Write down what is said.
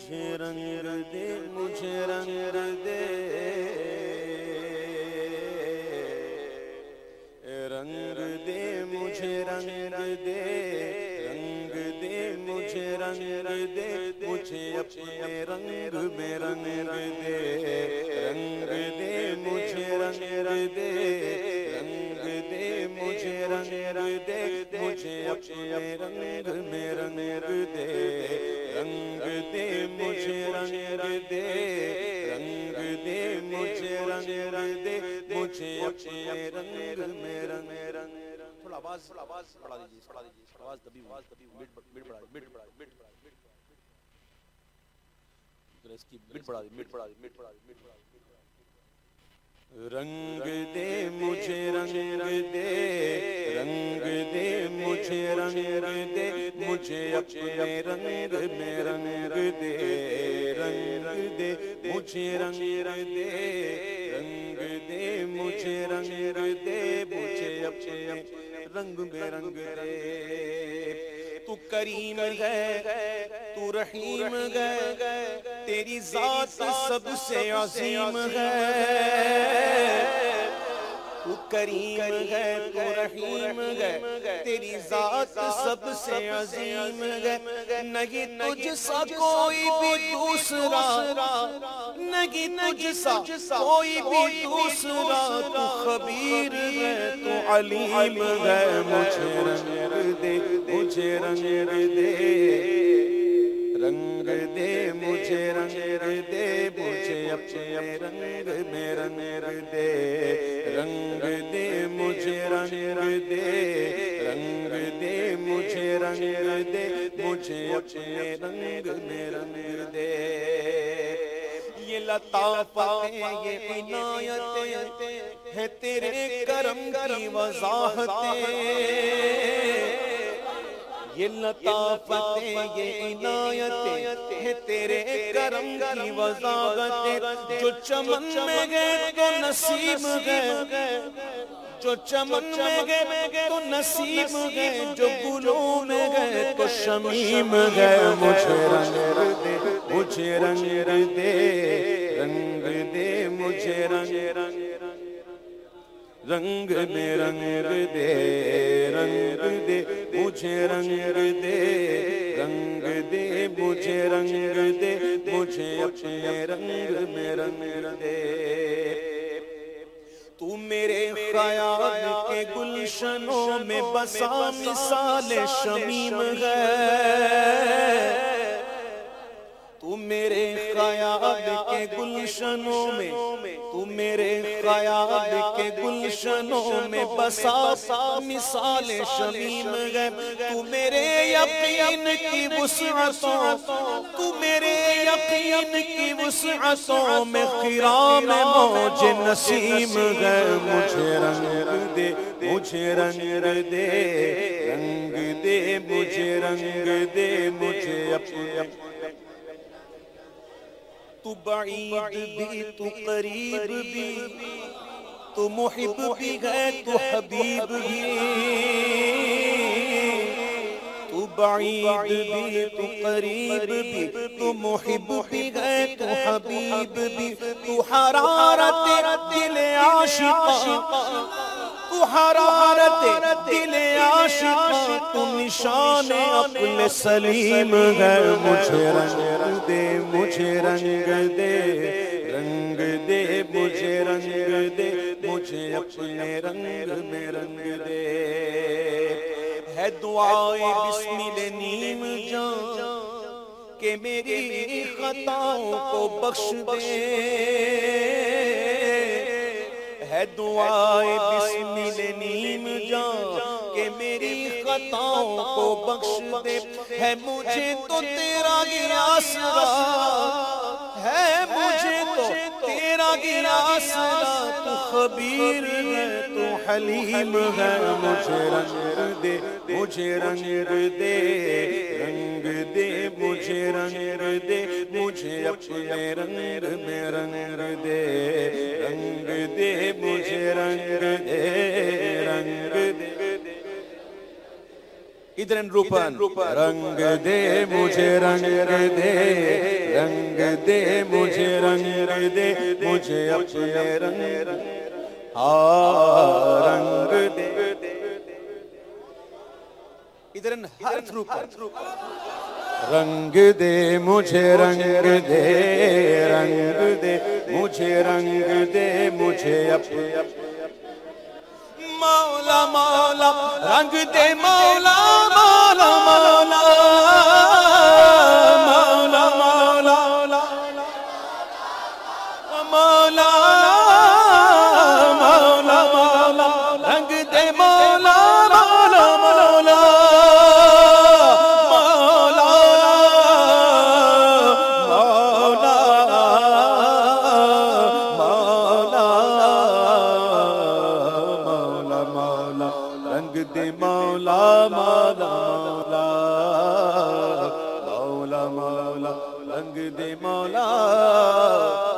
مجھے رنگ دے مجھے رنگ دے رنگ دے مجھے رنگ دے رنگ دے مجھے رنگ دے مجھے اپنے رنگ میں رنگ دے رنگ دے مجھے رنگ دے رنگ دے مجھے رنگ دے مجھے اپنے رنگ میں رنگ دے رنگ دے مجھے رنگ دے رنگ دے مجھے رنگ دے مجھے اپنے رنگ میں رنگ تھوڑا آواز بڑھا دیجیے آواز دبی مٹ بڑھا اس کی مٹ بڑھا دی رنگ دے مجھے رنگ دے رنگ دے مجھے رنگ دے مجھے اپنے رنگ میں رنگ دے رنگ دے مجھے رنگ دے رنگ دے مجھے رنگ دے مجھے اپنے رنگ میں رنگ دے تو کریم ہے تو رحیم ہے تیری ذات سب سے عظیم ہے تو کریم ہے تو رحیم ہے تیری ذات سب سے عظیم ہے نہیں تجھ سا کوئی بھی دوسرا نہیں تجھ سا کوئی بھی دوسرا تو خبیر ہے تو علیم ہے مجھے رنگ دے مجھے رنگ دے رنگ دے مجھے رنگ دے مجھے اپنے رنگ میں رنگ دے رنگ دے مجھے رنگ دے رنگ دے مجھے رنگ دے مجھے اپنے رنگ میں رنگ دے یہ لطافتیں یہ عنایتیں ہے تیرے کرم کی وضاحتیں یہ لطافتیں یہ عنایتیں ہے تیرے کرم کی وضاحتیں جو چمن میں گئے تو نصیب گئے جو چمن میں گئے تو نصیب گئے جو گلوں میں گئے تو شمیم گئے مجھے رنگ دے مجھے رنگ دے رنگ دے مجھے رنگ رنگ میں رنگ دے رنگ دے مجھے رنگ دے رنگ دے مجھے رنگ دے مجھے اپنے رنگ میں رنگ دے تو میرے خیال کے گلشنوں میں بسا مثال شمیم ہے تو میرے خیال کے گلشنوں میں تو میرے خیال کے گلشنوں میں بسا مثال شمیم ہے تو میرے یقین کی وسعتوں تو میرے یقین کی وسعتوں میں خرام موج نسیم ہے مجھے رنگ دے مجھے رنگ دے رنگ دے مجھے رنگ دے مجھے اپنے تو بعید بھی تو قریب بھی تو محب بھی ہے تو حبیب بھی تو بعید بھی تو قریب بھی تو محب بھی ہے تو حبیب بھی تو حرارت دل عاشق تو حرارت دل عاشق تو نشان عقل سلیم ہے مجھے رنگ دے مجھے رنگ دے رنگ دے مجھے رنگ دے مجھے اپنے رنگ میں رنگ دے ہے دعائے بسمل نیم جان کہ میری خطاؤں کو بخش دے ہے دعائے بسمل نیم جان کہ میری خطاؤں کو بخش دے ہے مجھے تو تیرا گراسرا ہے مجھے تو تیرا گراسرا تو خبیر ہے تو حلیم ہے مجھے رنگ دے مجھے رنگ دے رنگ دے مجھے رنگ دے مجھے اپنے رنگ میں رنگ دے رنگ دے مجھے رنگ دے رنگ دے ادھر روپن رنگ دے مجھے رنگ دے دے مجھے رنگ دے مجھے اپنے رنگ رنگ دے ادھر ہر تھرو پر رنگ دے مجھے رنگ دے مجھے رنگ دے مجھے اپنے مولا مولا رنگ دے مولا مولا مولا مولا مولا مولا مولا مولا رنگ دے مولا مولا مولا مولا مولا مولا مولا رنگ دے مولا